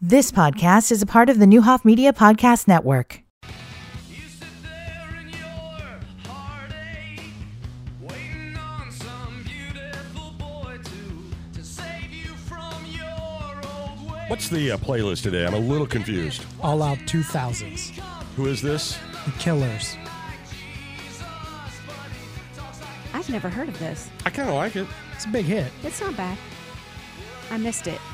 This podcast is a part of the Newhoff Media Podcast Network. You sit there in your heartache, waiting on some beautiful boy to save you from your old ways. What's the playlist today? I'm a little confused. All Out 2000s. Who is this? The Killers. I've never heard of this. I kind of like it. It's a big hit. It's not bad. I missed it.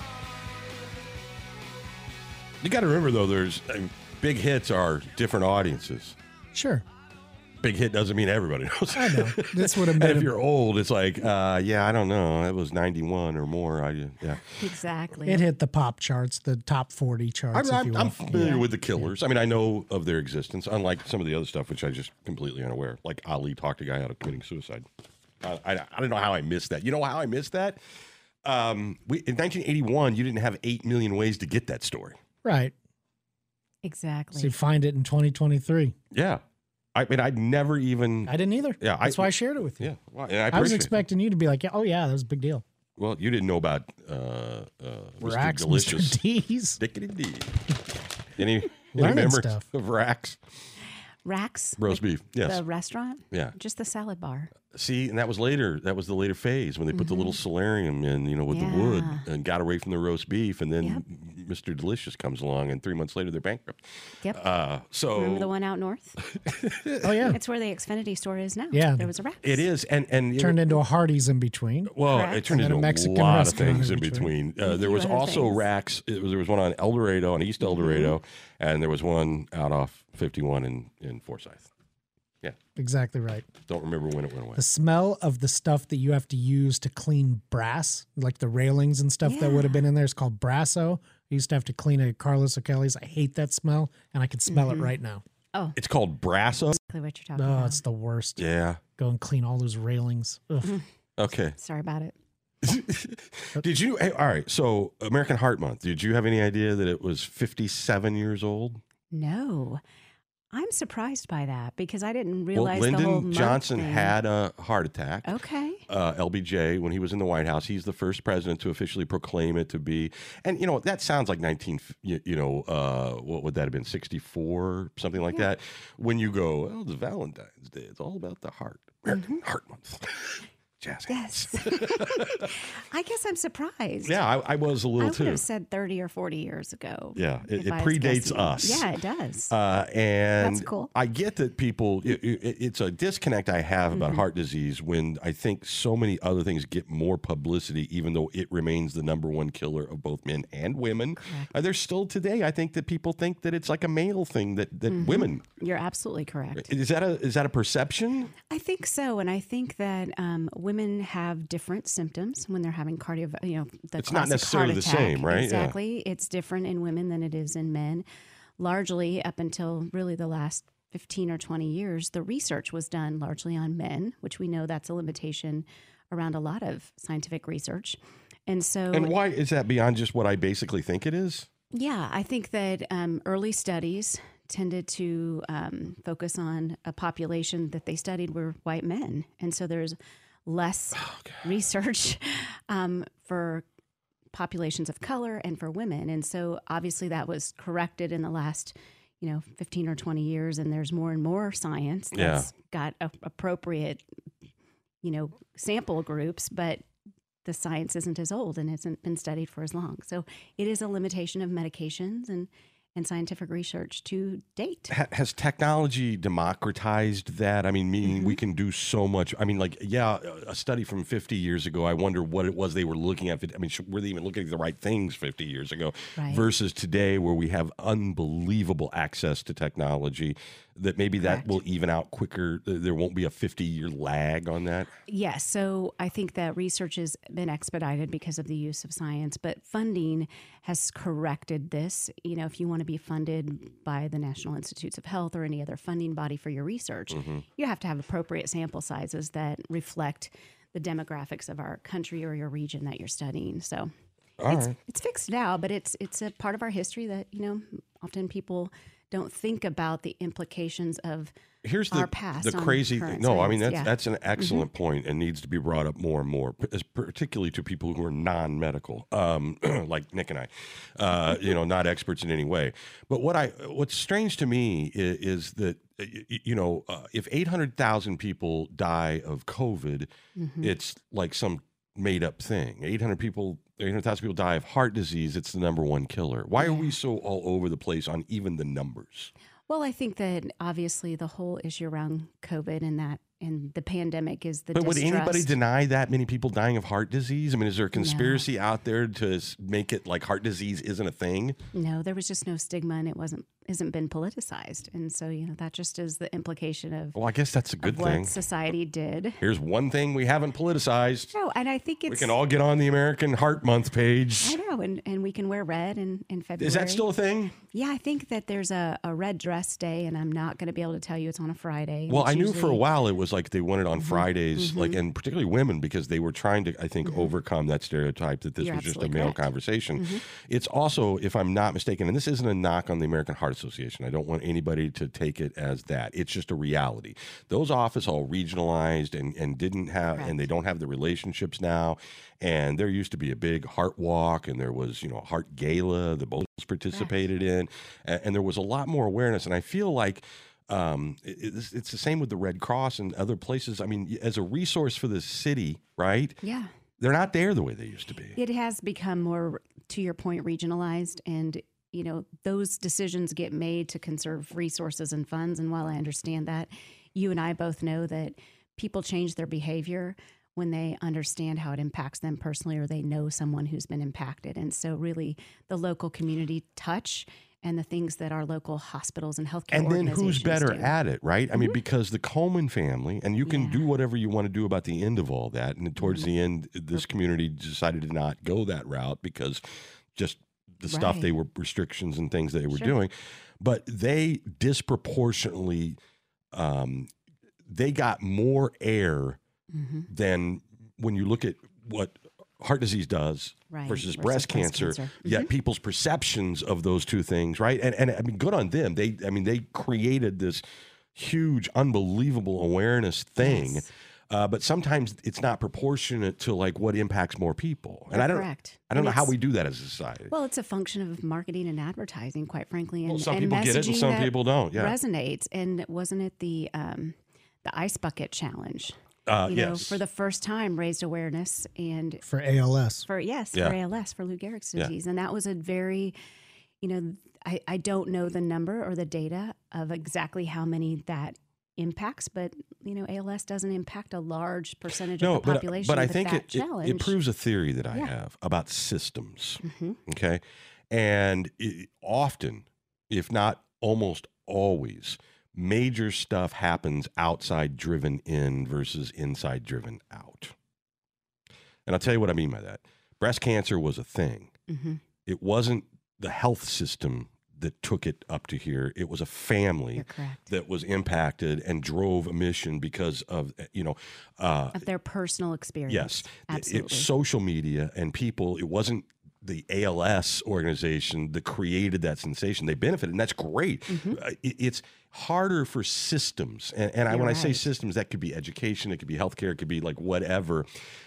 You got to remember, though, big hits are different audiences. Sure. Big hit doesn't mean everybody knows. I know. This would have And been. if you're old, it's like, yeah, I don't know. It was 91 or more. Yeah. Exactly. It hit the pop charts, the top 40 charts, if you will. I'm familiar with the Killers. I mean, I know of their existence, unlike some of the other stuff, which I just completely unaware. Like Ali talked a guy out of committing suicide. I don't know how I missed that. You know how I missed that? In 1981, you didn't have 8 million ways to get that story. Right. Exactly. So you find it in 2023. Yeah. I mean, I'd never even... I didn't either. Yeah, That's why I shared it with you. Yeah. Well, and I I was appreciate it. expecting you to be like, oh, yeah, that was a big deal. Well, you didn't know about Rax, Mr. Delicious. Mr. D's. Dickety D. Any Learning members stuff. of Rax? Rax? Roast beef, yes. The restaurant? Yeah. Just the salad bar. See, and that was later. That was the later phase when they put the little solarium in, with the wood and got away from the roast beef. And then Mr. Delicious comes along, and 3 months later, they're bankrupt. Yep. So Remember the one out north? Oh, yeah. It's where the Xfinity store is now. Yeah. There was a Rax. it is. And Turned into a Hardee's in between. Well, Correct. it turned And then into a a Mexican lot of restaurant things in in between. between. There was other also things. Rax. There was one on El Dorado, on East El Dorado, and there was one out off 51 in Forsyth. Yeah, Exactly right. don't remember when it went away. The smell of the stuff that you have to use to clean brass, like the railings and stuff that would have been in there, is called Brasso. I used to have to clean it at Carlos O'Kelly's. I hate that smell, and I can smell it right now. Oh, It's called Brasso. exactly what you're talking Oh, about. it's the worst. Yeah. Go and clean all those railings. Ugh. Okay. Sorry about it. Did you? Hey, all right. So American Heart Month. Did you have any idea that it was 57 years old? No. I'm surprised by that because I didn't Well, realize the whole Lyndon month Johnson thing. had a heart attack. Okay. LBJ, when he was in the White House, he's the first president to officially proclaim it to be. And that sounds like what would that have been, 64, something like that. When you go, oh, it's Valentine's Day. It's all about the heart. American Heart Month. Jazz hands. Yes. I guess I'm surprised. Yeah, I was a I little would too. have said 30 or 40 years ago. Yeah, it if I was predates guessing. us. Yeah, it does. And That's cool. I get that people, it's a disconnect I have about heart disease when I think so many other things get more publicity, even though it remains the number one killer of both men and women. There's still today, I think that people think that it's like a male thing that women. You're absolutely correct. Is that a perception? I think so, and I think that women have different symptoms when they're having the It's not classic necessarily heart the attack. same, right? Yeah. Exactly. It's different in women than it is in men. Largely, up until really the last 15 or 20 years, the research was done largely on men, which we know that's a limitation around a lot of scientific research. And so, And why is that beyond just what I basically think it is? yeah, I think that early studies tended to focus on a population that they studied were white men. And so there's less research for populations of color and for women. And so obviously that was corrected in the last 15 or 20 years, and there's more and more science that's got appropriate sample groups, but the science isn't as old and hasn't been studied for as long. So it is a limitation of medications and scientific research to date. Has technology democratized that? I mean, meaning we can do so much. I mean, a study from 50 years ago, I wonder what it was they were looking at. I mean, were they even looking at the right things 50 years ago Right. versus today where we have unbelievable access to technology that maybe that Correct. will even out quicker? There won't be a 50-year lag on that? Yes. So I think that research has been expedited because of the use of science, but funding has corrected this. If you want to be funded by the National Institutes of Health or any other funding body for your research, you have to have appropriate sample sizes that reflect the demographics of our country or your region that you're studying. So it's fixed now, but it's a part of our history that, often people don't think about the implications of Here's our the past on crazy current thing. No, I mean science. that's an excellent point and needs to be brought up more and more, particularly to people who are non-medical, like Nick and I, not experts in any way. But what's strange to me is that if 800,000 people die of COVID, it's like some made-up thing. 800,000 people die of heart disease. It's the number one killer. Why are we so all over the place on even the numbers? Well, I think that obviously the whole issue around COVID and the pandemic is the But would anybody distrust. deny that many people dying of heart disease? I mean, is there a conspiracy out there to make it like heart disease isn't a thing? No, there was just no stigma, and it isn't been politicized, and so that just is the implication of Well, I guess that's a good what thing. society did. Here's one thing we haven't politicized. No, and I think it's We can all get on the American Heart Month page. I know, and we can wear red in February. Is that still a thing? Yeah, I think that there's a red dress day, and I'm not going to be able to tell you it's on a Friday. Well, It's I knew for a usually- while it was like they wanted on Fridays, like, and particularly women, because they were trying to, I think, overcome that stereotype that this You're was just a absolutely male correct. conversation. It's also, if I'm not mistaken, and this isn't a knock on the American Heart Association. I don't want anybody to take it as that. It's just a reality. Those offices all regionalized and didn't have, and they don't have the relationships now. And there used to be a big heart walk, and there was, a heart gala that both participated in, and there was a lot more awareness. And I feel like it's the same with the Red Cross and other places. I mean, as a resource for the city, right? Yeah. They're not there the way they used to be. It has become more, to your point, regionalized, and those decisions get made to conserve resources and funds. And while I understand that, you and I both know that people change their behavior when they understand how it impacts them personally, or they know someone who's been impacted. And so really the local community touch and the things that our local hospitals and healthcare And then organizations who's better do. at it, right? I mean, because the Coleman family, and you can do whatever you want to do about the end of all that. And towards the end, this community decided to not go that route because just the stuff Right. they were restrictions and things they were doing. But they disproportionately, they got more air than when you look at what heart disease does Right, versus breast cancer. Yet people's perceptions of those two things, right? And I mean, good on them. They created this huge, unbelievable awareness thing. Yes. But sometimes it's not proportionate to like what impacts more people. And You're I don't correct. I don't And know how it's- we do that as a society. Well, it's a function of marketing and advertising, quite frankly, and, Well, some and people get it and messaging some that people don't. Yeah. resonates. And wasn't it the ice bucket challenge? Yes. For the first time, raised awareness and For ALS. for Yeah. ALS, for Lou Gehrig's disease, and that was a very, I don't know the number or the data of exactly how many that impacts, but ALS doesn't impact a large percentage of the population. but I think that it challenge, proves a theory that I Yeah. have about systems. Okay. And often, if not almost always, major stuff happens outside driven in versus inside driven out. And I'll tell you what I mean by that. Breast cancer was a thing. It wasn't the health system that took it up to here. It was a family You're correct. that was impacted and drove a mission because of, of their personal experience. yes, absolutely. it's social media and people. It wasn't the ALS organization that created that sensation. They benefited, and that's great. It's harder for systems, and You're when I say right. systems, that could be education, it could be healthcare, it could be like whatever.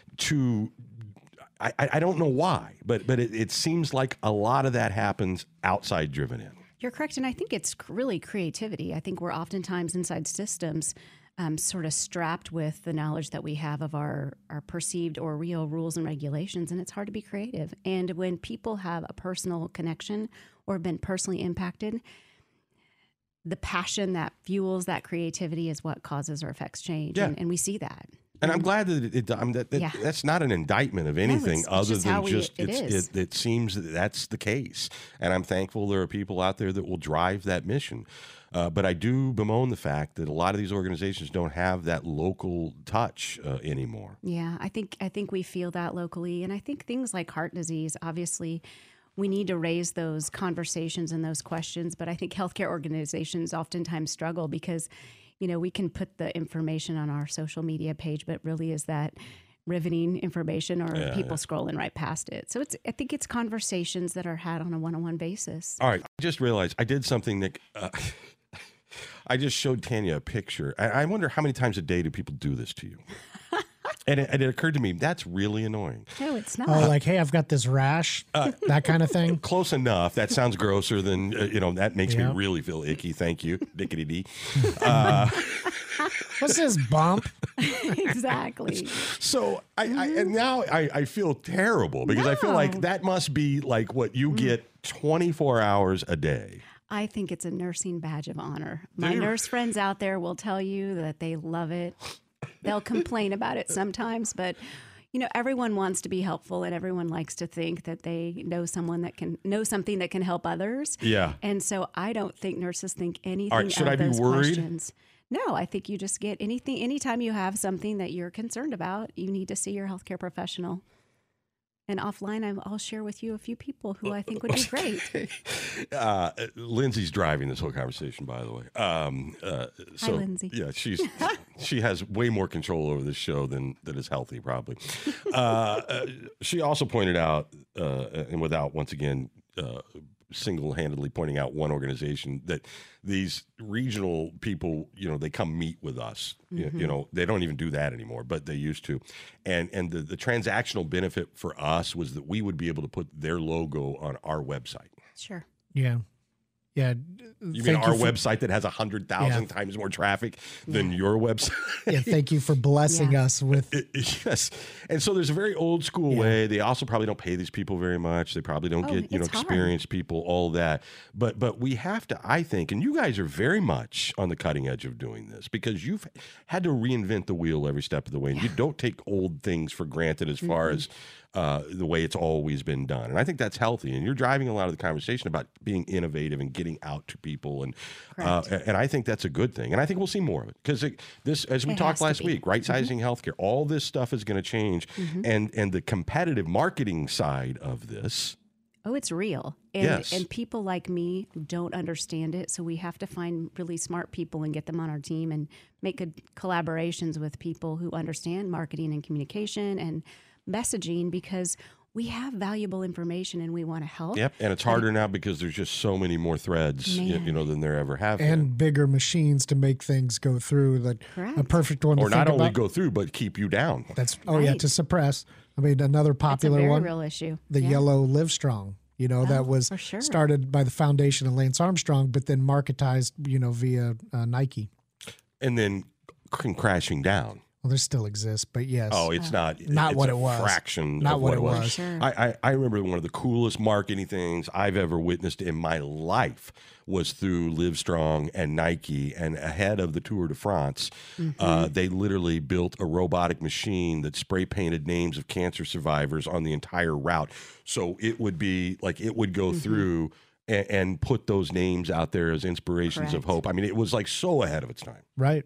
I don't know why, but it seems like a lot of that happens outside driven in. You're correct. And I think it's really creativity. I think we're oftentimes inside systems sort of strapped with the knowledge that we have of our perceived or real rules and regulations, and it's hard to be creative. And when people have a personal connection or been personally impacted, the passion that fuels that creativity is what causes or affects change. Yeah. And we see that. And I'm glad that Yeah. that's not an indictment of anything it's other just how than just it is. it seems that that's the case. And I'm thankful there are people out there that will drive that mission. But I do bemoan the fact that a lot of these organizations don't have that local touch anymore. Yeah, I think we feel that locally, and I think things like heart disease, obviously, we need to raise those conversations and those questions. But I think healthcare organizations oftentimes struggle because, we can put the information on our social media page, but really is that riveting information or people scrolling right past it. So I think it's conversations that are had on a one-on-one basis. All right. I just realized I did something, Nick. I just showed Tanya a picture. I wonder how many times a day do people do this to you? And it occurred to me, that's really annoying. No, it's not. Oh, like, hey, I've got this rash, that kind of thing. Close enough. That sounds grosser than, that makes me Yep. really feel icky. Thank you. Dickety-dee. What's this bump? Exactly. So and now I feel terrible because I feel like that must be like what you get 24 hours a day. I think it's a nursing badge of honor. My nurse friends out there will tell you that they love it. They'll complain about it sometimes, but everyone wants to be helpful and everyone likes to think that they know someone that can know something that can help others. Yeah. And so I don't think nurses think anything All right, should of I be those worried? questions. No, I think you just get anytime you have something that you're concerned about, you need to see your healthcare professional. And offline, I'll share with you a few people who I think would be great. Lindsay's driving this whole conversation, by the way. Hi, Lindsay. Yeah, she has way more control over this show than is healthy, probably. She also pointed out, and without once again single-handedly pointing out one organization, that these regional people, they come meet with us. They don't even do that anymore, but they used to. And the transactional benefit for us was that we would be able to put their logo on our website. Sure. Yeah. Yeah. You mean our website that has 100,000 times more traffic than your website? Yeah, thank you for blessing us with. Yes. And so there's a very old school way. They also probably don't pay these people very much. They probably don't get, it's hard. experienced people, all that. But we have to, I think, and you guys are very much on the cutting edge of doing this because you've had to reinvent the wheel every step of the way. And you don't take old things for granted as far as the way it's always been done. And I think that's healthy. And you're driving a lot of the conversation about being innovative and getting out to people. And I think that's a good thing. And I think we'll see more of it because this, as we talked last week, right-sizing healthcare, all this stuff is going to change. And the competitive marketing side of this. Oh, it's real. And people like me don't understand it. So we have to find really smart people and get them on our team and make good collaborations with people who understand marketing and communication and messaging because we have valuable information and we want to help. Yep. And it's harder now because there's just so many more threads, than there ever have been. And bigger machines to make things go through. That a perfect one to Or think not only about. go through, but keep you down. That's to suppress. I mean, another popular That's a very one, real issue. the yellow Livestrong. That was for sure. started by the foundation of Lance Armstrong, but then marketized, via Nike. And then crashing down. Well, there still exists, but yes. Oh, it's not Not it's what a it was. fraction Not of what what it it was. was. Sure. I remember one of the coolest marketing things I've ever witnessed in my life was through Livestrong and Nike. And ahead of the Tour de France, they literally built a robotic machine that spray painted names of cancer survivors on the entire route. So it would be like it would go through and put those names out there as inspirations of hope. I mean, it was like so ahead of its time. Right.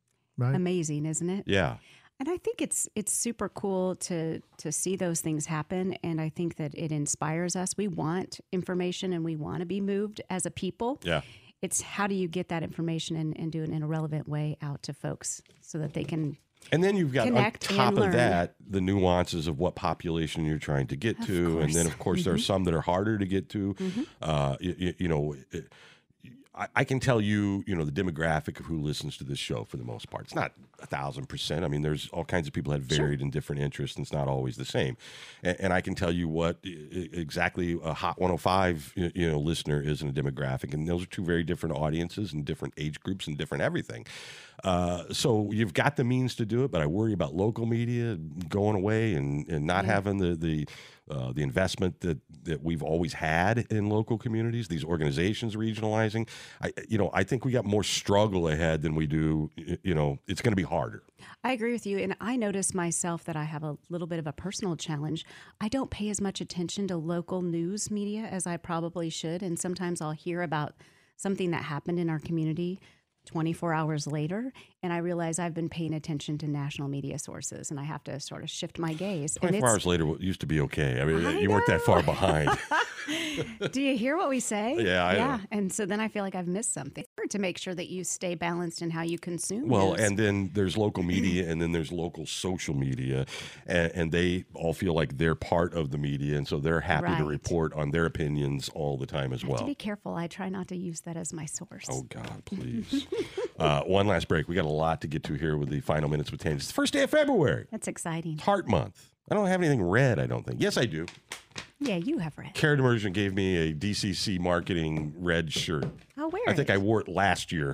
Amazing, isn't it? Yeah. And I think it's super cool to see those things happen. And I think that it inspires us. We want information and we want to be moved as a people. Yeah. It's how do you get that information and do it in a relevant way out to folks so that they can And then you've got on connect top and of learn. that the nuances of what population you're trying to get to, and then of course there are some that are harder to get to. I can tell you, the demographic of who listens to this show for the most part. It's not 1,000%. I mean, there's all kinds of people that have varied and different interests, and it's not always the same. And I can tell you what exactly a Hot 105 listener is in a demographic, and those are two very different audiences and different age groups and different everything. So you've got the means to do it, but I worry about local media going away and not having the investment that we've always had in local communities, these organizations regionalizing. I think we got more struggle ahead than we do. It's going to be harder. I agree with you. And I notice myself that I have a little bit of a personal challenge. I don't pay as much attention to local news media as I probably should. And sometimes I'll hear about something that happened in our community 24 hours later, and I realize I've been paying attention to national media sources, and I have to sort of shift my gaze. 24 hours later used to be okay. I mean, you weren't that far behind. Do you hear what we say? Yeah, I know. And so then I feel like I've missed something. to make sure that you stay balanced in how you consume Well, news. and then there's local media, and then there's local social media, and they all feel like they're part of the media, and so they're happy to Right. report on their opinions all the time as I have to well. be careful. I try not to use that as my source. Oh, God, please. One last break. We got a lot to get to here with the final minutes with Tanya. It's the first day of February. That's exciting. It's Heart Month. I don't have anything red, I don't think. Yes, I do. Yeah, you have read. Carrot Immersion gave me a DCC marketing red shirt. I'll wear I it. think I wore it last year.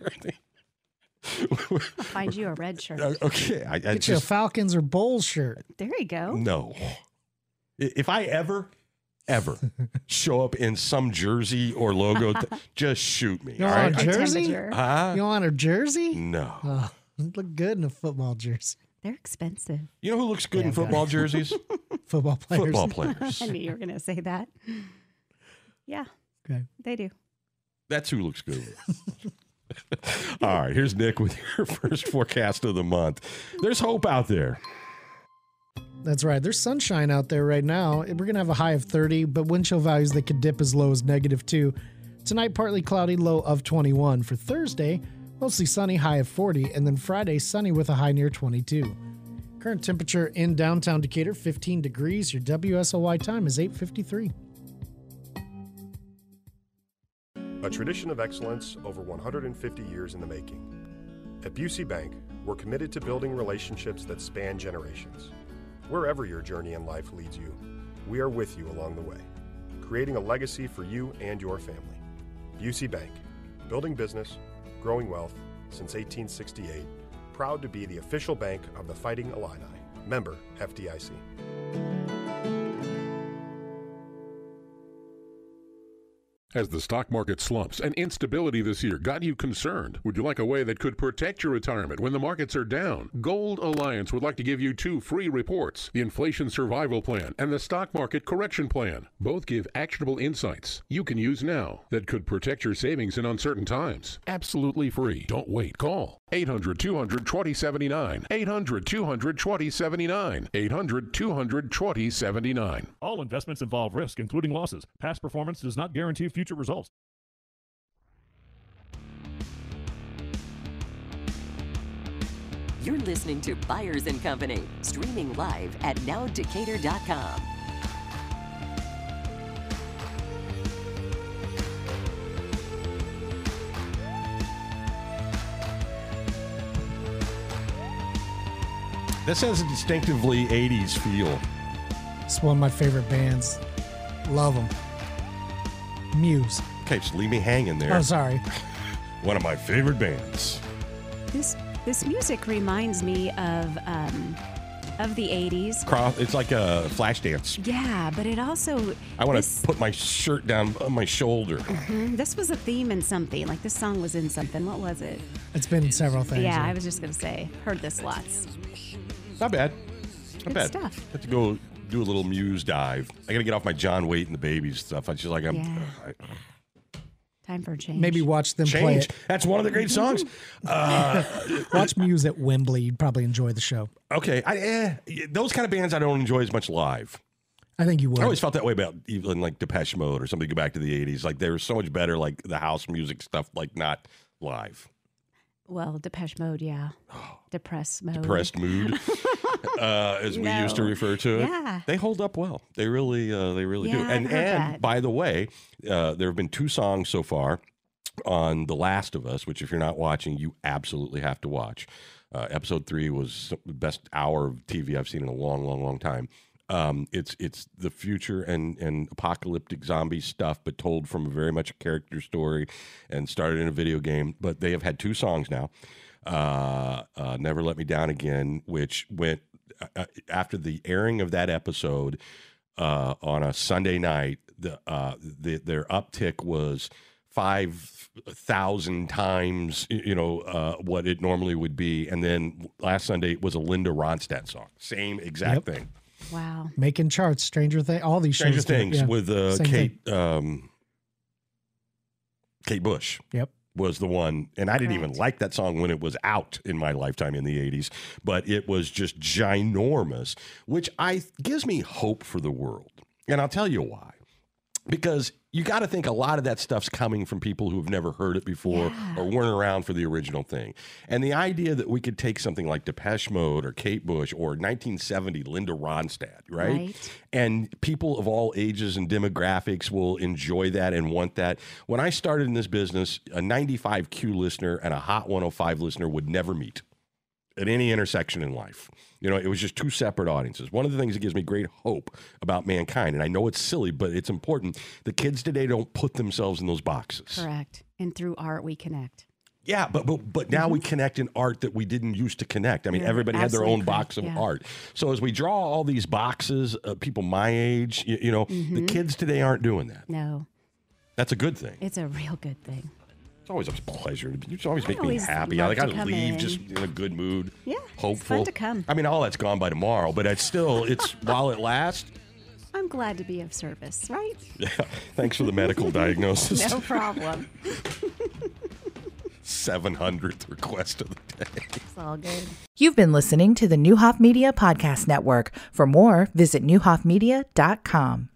I'll find you a red shirt. Okay. I Get you a just, Falcons or Bulls shirt. There you go. no. If I ever show up in some jersey or logo, just shoot me. You all don't right? want a jersey? Temperature. Huh? You don't want a jersey? No. Oh, you look good in a football jersey. They're expensive. You know who looks good in okay. football jerseys? Football players. Football players. I knew you were going to say that. Yeah, Okay. they do. That's who looks good. All right, here's Nick with your first forecast of the month. There's hope out there. That's right. There's sunshine out there right now. We're going to have a high of 30, but wind chill values that could dip as low as -2. Tonight, partly cloudy, low of 21. For Thursday, mostly sunny, high of 40. And then Friday, sunny with a high near 22. Current temperature in downtown Decatur, 15 degrees. Your WSOY time is 8:53. A tradition of excellence over 150 years in the making. At Busey Bank, we're committed to building relationships that span generations. Wherever your journey in life leads you, we are with you along the way, creating a legacy for you and your family. Busey Bank, building business, growing wealth since 1868, proud to be the official bank of the Fighting Illini. Member FDIC. As the stock market slumps and instability this year got you concerned, would you like a way that could protect your retirement when the markets are down? Gold Alliance would like to give you 2 free reports, the Inflation Survival Plan and the Stock Market Correction Plan. Both give actionable insights you can use now that could protect your savings in uncertain times. Absolutely free. Don't wait. Call 800-200-2079. 800-200-2079. 800-200-2079. All investments involve risk, including losses. Past performance does not guarantee future results. You're listening to Byers & Company, streaming live at nowdecatur.com. This has a distinctively 80s feel. It's one of my favorite bands. Love them. Muse. Okay, just leave me hanging there. Oh, sorry. One of my favorite bands. This music reminds me of the 80s. It's like a flash dance. Yeah, but it also I want this, to put my shirt down on my shoulder. this was a theme in something. Like this song was in something. What was it? It's been several things. Yeah, I was just gonna say. Heard this lots. Not bad. Not Good bad. stuff. Have to go do a little Muse dive. I got to get off my John Waite and the Babies stuff. I just like Yeah. Time for a change. Maybe watch them play change. it. That's one of the great songs. Watch Muse at Wembley. You'd probably enjoy the show. Okay, those kind of bands I don't enjoy as much live. I think you would. I always felt that way about even like Depeche Mode or something. Go back to the '80s, like they were so much better, like the house music stuff, like not live. Well, Depeche Mode, yeah. Depressed mode. Depressed mood, as we used to No. refer to it. Yeah. They hold up well. They really do. Yeah, I've And heard that. by the way, there have been 2 songs so far on The Last of Us, which if you're not watching, you absolutely have to watch. Episode 3 was the best hour of TV I've seen in a long, long, long time. It's the future and apocalyptic zombie stuff, but told from a very much a character story and started in a video game. But they have had 2 songs now. Never Let Me Down Again, which went after the airing of that episode on a Sunday night. Their uptick was 5,000 times, what it normally would be. And then last Sunday was a Linda Ronstadt song, same exact thing. Wow. Making charts, Stranger Things, all these Stranger shows. do it, Things yeah. with Same thing. Kate Bush. Yep. Was the one, and I didn't even Correct. like that song when it was out in my lifetime in the 80s, but it was just ginormous, which gives me hope for the world. And I'll tell you why. Because you got to think a lot of that stuff's coming from people who've never heard it before or weren't around for the original thing. And the idea that we could take something like Depeche Mode or Kate Bush or 1970 Linda Ronstadt, right? And people of all ages and demographics will enjoy that and want that. When I started in this business, a 95Q listener and a Hot 105 listener would never meet at any intersection in life. You know, it was just two separate audiences. One of the things that gives me great hope about mankind, and I know it's silly, but it's important, the kids today don't put themselves in those boxes. Correct. And through art, we connect. Yeah, but now we connect in art that we didn't used to connect. I mean, everybody had their own box of art. So as we draw all these boxes, people my age, you know, the kids today aren't doing that. No. That's a good thing. It's a real good thing. It's always a pleasure. You always make me always happy. love I to come leave in. just in a good mood. Yeah, hopeful. it's fun to come. I mean, all that's gone by tomorrow, but it's still, while it lasts. I'm glad to be of service, right? Yeah. Thanks for the medical diagnosis. No problem. 700th request of the day. It's all good. You've been listening to the Newhoff Media Podcast Network. For more, visit newhoffmedia.com.